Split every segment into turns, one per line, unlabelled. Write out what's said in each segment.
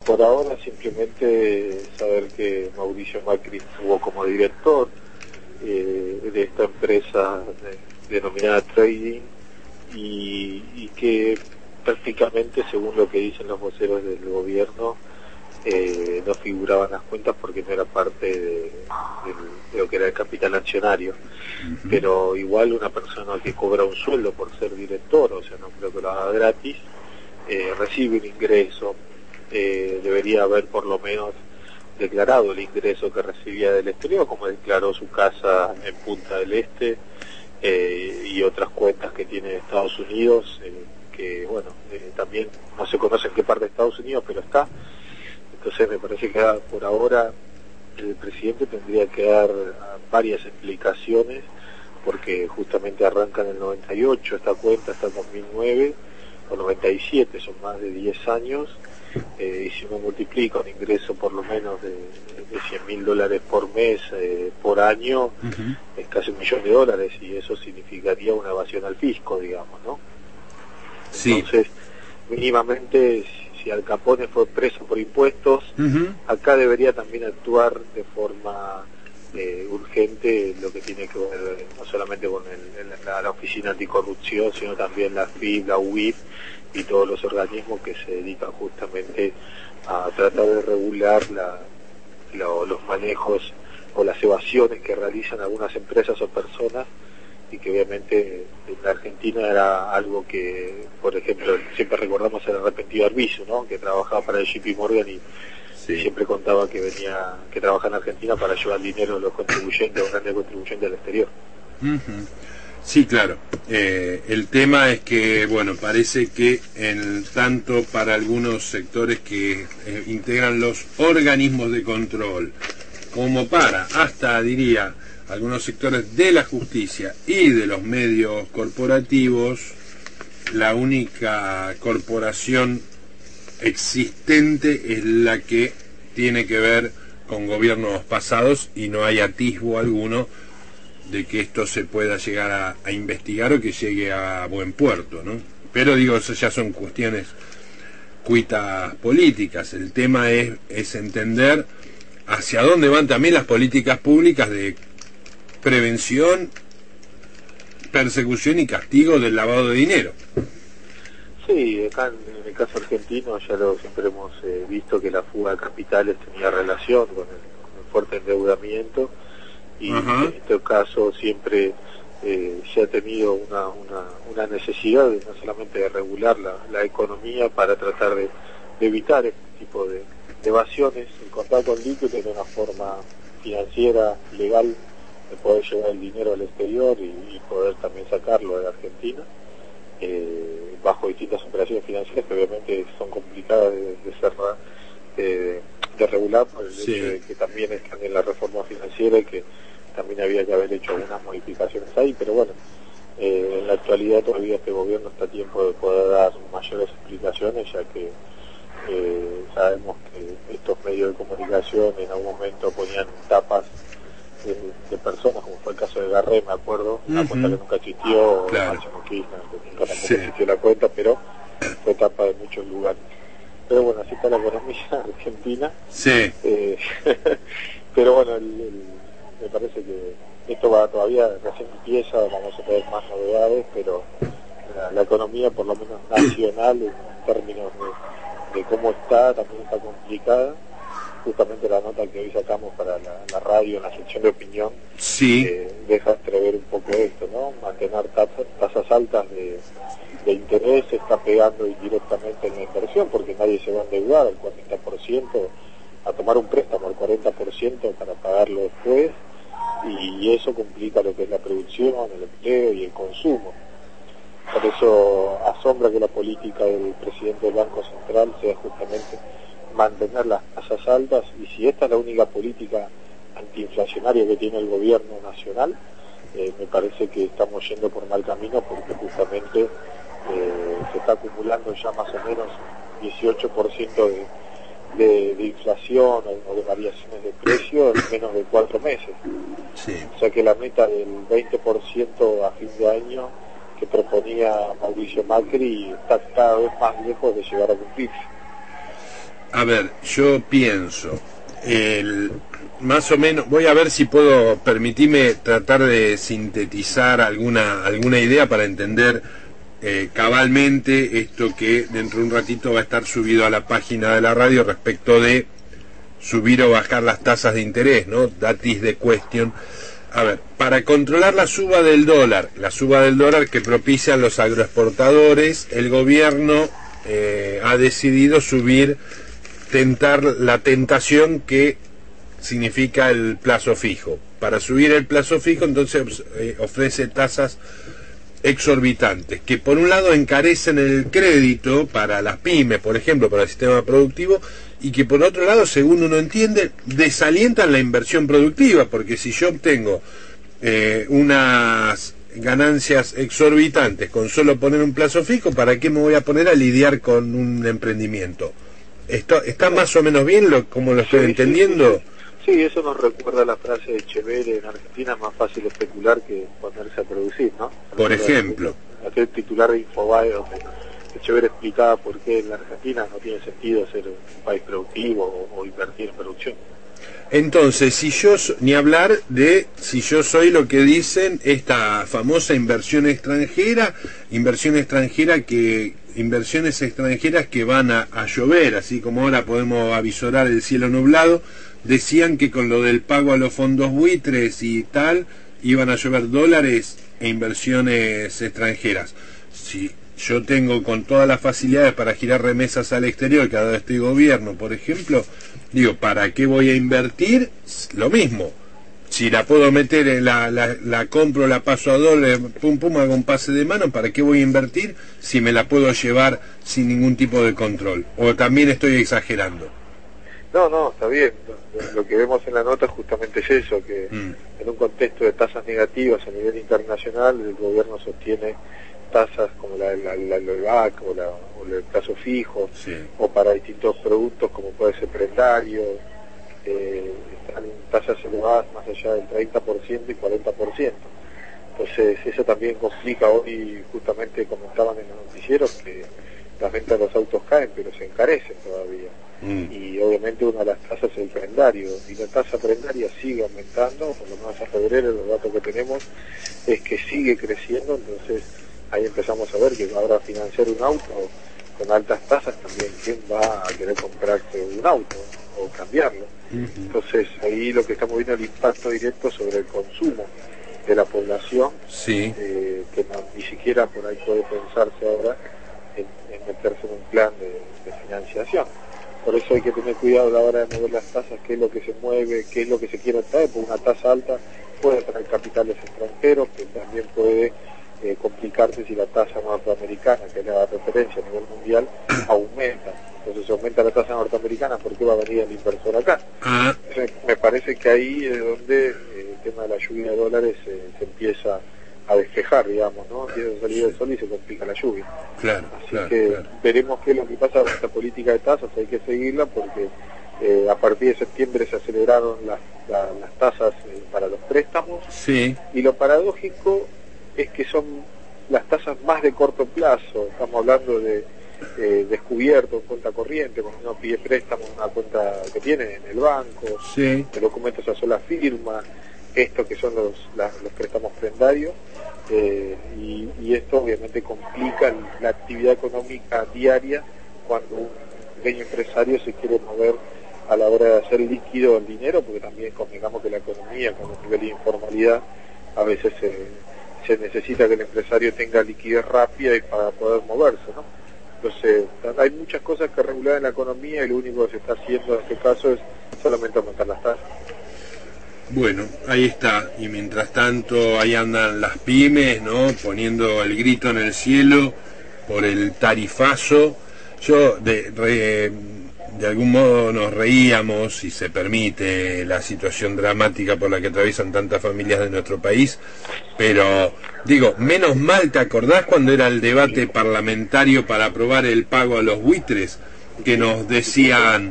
Por ahora simplemente saber que Mauricio Macri estuvo como director de esta empresa denominada Trading y que prácticamente, según lo que dicen los voceros del gobierno, no figuraban las cuentas porque no era parte de lo que era el capital accionario. Pero igual una persona que cobra un sueldo por ser director, o sea, no creo que lo haga gratis, recibe un ingreso, debería haber por lo menos declarado el ingreso que recibía del exterior, como declaró su casa en Punta del Este y otras cuentas que tiene en Estados Unidos, que bueno, también no se conoce en qué parte de Estados Unidos, pero está. Entonces me parece que por ahora el presidente tendría que dar varias explicaciones, porque justamente arranca en el 98 esta cuenta, hasta el 2009 o 97, son más de 10 años, y si uno multiplica un ingreso por lo menos de $100.000 por mes, por año, es casi $1.000.000, y eso significaría una evasión al fisco, digamos, ¿no? Sí. Entonces, mínimamente, si Al Capone fue preso por impuestos, acá debería también actuar de forma urgente lo que tiene que ver no solamente con la Oficina Anticorrupción, sino también la FIB, la UIF y todos los organismos que se dedican justamente a tratar de regular los manejos o las evasiones que realizan algunas empresas o personas, y que obviamente en la Argentina era algo que, por ejemplo, siempre recordamos el arrepentido Arbizu, ¿no?, que trabajaba para el JP Morgan y siempre contaba que trabaja en Argentina para llevar dinero a los contribuyentes, los grandes contribuyentes del exterior.
Sí, claro. El tema es que, bueno, parece que tanto para algunos sectores que integran los organismos de control, como hasta diría, algunos sectores de la justicia y de los medios corporativos, la única corporación existente es la que tiene que ver con gobiernos pasados, y no hay atisbo alguno de que esto se pueda llegar a investigar o que llegue a buen puerto, ¿no? Pero digo, eso ya son cuestiones cuitas políticas. El tema es entender hacia dónde van también las políticas públicas de prevención, persecución y castigo del lavado de dinero.
Sí, acá en el caso argentino siempre hemos visto que la fuga de capitales tenía relación con el fuerte endeudamiento, y en este caso siempre se ha tenido una necesidad no solamente de regular la economía para tratar de evitar este tipo de evasiones, el contar con líquido de una forma financiera, legal, de poder llevar el dinero al exterior y poder también sacarlo de la Argentina, bajo distintas operaciones financieras que obviamente son complicadas de regular, por el hecho de que también están en la reforma financiera y que también había que haber hecho algunas modificaciones ahí, pero bueno, en la actualidad todavía este gobierno está a tiempo de poder dar mayores explicaciones, ya que sabemos que estos medios de comunicación en algún momento ponían tapas de personas, como fue el caso de Garré, me acuerdo, una cuenta que nunca existió, Máximo Kirchner, que nunca tampoco existió la cuenta, pero fue tapa de muchos lugares. Pero bueno, así está la economía argentina. Pero bueno, me parece que esto todavía recién empieza, vamos a tener más novedades, pero la economía, por lo menos nacional, en términos de cómo está, también está complicada. Justamente la nota que hoy sacamos para la radio en la sección de opinión deja entrever un poco esto, ¿no? Mantener tasas altas de interés está pegando indirectamente en la inversión, porque nadie se va a endeudar al 40%, a tomar un préstamo al 40% para pagarlo después, y eso complica lo que es la producción, el empleo y el consumo. Por eso asombra que la política del presidente del Banco Central sea justamente mantener las tasas altas, y si esta es la única política antiinflacionaria que tiene el gobierno nacional, me parece que estamos yendo por mal camino, porque justamente se está acumulando ya más o menos 18% de inflación o de variaciones de precios en menos de 4 meses. O sea que la meta del 20% a fin de año que proponía Mauricio Macri está cada vez más lejos de llegar a cumplirse.
A ver, yo pienso, más o menos, voy a ver si puedo permitirme tratar de sintetizar alguna idea para entender cabalmente esto que dentro de un ratito va a estar subido a la página de la radio respecto de subir o bajar las tasas de interés, ¿no? That is the question. A ver, para controlar la suba del dólar que propician los agroexportadores, el gobierno ha decidido tentar la tentación que significa el plazo fijo. Para subir el plazo fijo, entonces ofrece tasas exorbitantes, que por un lado encarecen el crédito para las pymes, por ejemplo, para el sistema productivo, y que por otro lado, según uno entiende, desalientan la inversión productiva, porque si yo obtengo unas ganancias exorbitantes con solo poner un plazo fijo, ¿para qué me voy a poner a lidiar con un emprendimiento? ¿Está más o menos bien como lo estoy entendiendo?
Sí, eso nos recuerda la frase de Echeverri: en Argentina es más fácil especular que ponerse a producir, ¿no?
Por ejemplo.
Aquel titular de Infobae donde Echeverri explicaba por qué en la Argentina no tiene sentido ser un país productivo o invertir en producción.
Entonces, si yo soy lo que dicen esta famosa inversiones extranjeras que van a llover, así como ahora podemos avisorar el cielo nublado, decían que con lo del pago a los fondos buitres y tal, iban a llover dólares e inversiones extranjeras. Si yo tengo con todas las facilidades para girar remesas al exterior, que ahora estoy gobierno, por ejemplo, digo, ¿para qué voy a invertir? Lo mismo. Si la puedo meter, la compro, la paso a dólares, pum pum, hago un pase de mano, ¿para qué voy a invertir si me la puedo llevar sin ningún tipo de control? ¿O también estoy exagerando?
No, está bien. Lo que vemos en la nota justamente es eso, que en un contexto de tasas negativas a nivel internacional, el gobierno sostiene tasas como la del BAC o el plazo fijo, sí, o para distintos productos como puede ser prendario, están en tasas elevadas más allá del 30% y 40%. Entonces eso también complica. Hoy justamente comentaban en los noticieros que las ventas de los autos caen, pero se encarecen todavía. Y obviamente una de las tasas es el prendario, y la tasa prendaria sigue aumentando, por lo menos a febrero los datos que tenemos es que sigue creciendo. Entonces ahí empezamos a ver que ahora financiar un auto con altas tasas también, ¿quién va a querer comprarse un auto o cambiarlo? Entonces ahí lo que estamos viendo es el impacto directo sobre el consumo de la población, sí, que ni siquiera por ahí puede pensarse ahora en meterse en un plan de financiación. Por eso hay que tener cuidado a la hora de mover las tasas, qué es lo que se mueve, qué es lo que se quiere traer, porque una tasa alta puede traer capitales extranjeros, que también puede complicarse si la tasa norteamericana, que es la referencia a nivel mundial, aumenta. Entonces si aumenta la tasa norteamericana, ¿por qué va a venir el inversor acá? Entonces, me parece que ahí es donde el tema de la lluvia de dólares se empieza a despejar, digamos, ¿no? Empieza a salir el sol y se complica la lluvia. Así que veremos qué es lo que pasa con esta política de tasas. Hay que seguirla porque a partir de septiembre se aceleraron las tasas para los préstamos, sí, y lo paradójico es que son las tasas más de corto plazo. Estamos hablando de descubierto, cuenta corriente, cuando uno pide préstamo, una cuenta que tiene en el banco, sí, de documentos a sola firma, esto que son los préstamos prendarios, y esto obviamente complica la actividad económica diaria cuando un pequeño empresario se quiere mover a la hora de hacer líquido el dinero, porque también convengamos que la economía con el nivel de informalidad a veces se necesita que el empresario tenga liquidez rápida y para poder moverse, ¿no? Entonces hay muchas cosas que regular en la economía y lo único que se está haciendo en este caso es solamente aumentar las tasas.
Bueno, ahí está, y mientras tanto ahí andan las pymes, ¿no?, poniendo el grito en el cielo por el tarifazo. Yo de algún modo nos reíamos, si se permite, la situación dramática por la que atraviesan tantas familias de nuestro país, pero digo, menos mal, ¿te acordás cuando era el debate parlamentario para aprobar el pago a los buitres? Que nos decían,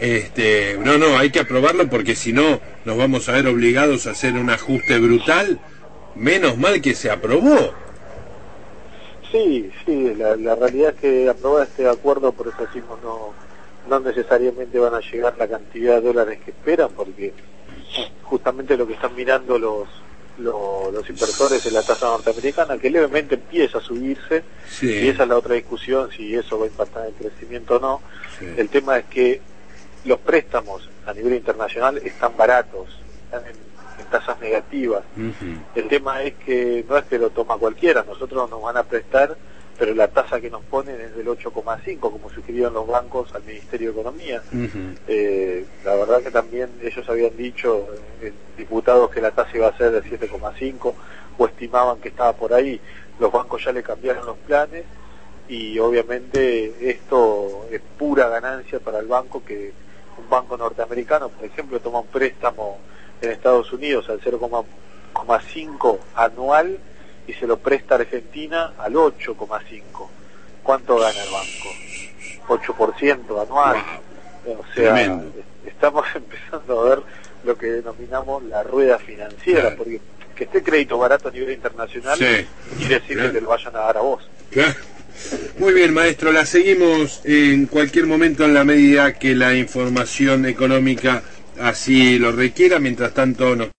no, hay que aprobarlo porque si no nos vamos a ver obligados a hacer un ajuste brutal. Menos mal que se aprobó.
Sí, la realidad es que aprobar este acuerdo, por eso decimos, no no necesariamente van a llegar la cantidad de dólares que esperan, porque justamente lo que están mirando los inversores es la tasa norteamericana, que levemente empieza a subirse,
sí.
Y esa es la otra discusión, si eso va a impactar en el crecimiento o no.
Sí.
El tema es que los préstamos a nivel internacional están baratos, están en tasas negativas. El tema es que no es que lo toma cualquiera, nosotros nos van a prestar, pero la tasa que nos ponen es del 8,5, como sugirieron los bancos al Ministerio de Economía. La verdad que también ellos habían dicho, diputados, que la tasa iba a ser de 7,5, o estimaban que estaba por ahí. Los bancos ya le cambiaron los planes, y obviamente esto es pura ganancia para el banco, que un banco norteamericano, por ejemplo, toma un préstamo en Estados Unidos al 0,5 anual, y se lo presta a Argentina al 8,5. ¿Cuánto gana el banco? 8% anual. Wow. O sea, tremendo. Estamos empezando a ver lo que denominamos la rueda financiera, claro. Porque que esté crédito barato a nivel internacional, sí, quiere decir, claro, que te lo vayan a dar a vos.
Claro. Muy bien, maestro, la seguimos en cualquier momento en la medida que la información económica así lo requiera. Mientras tanto, nos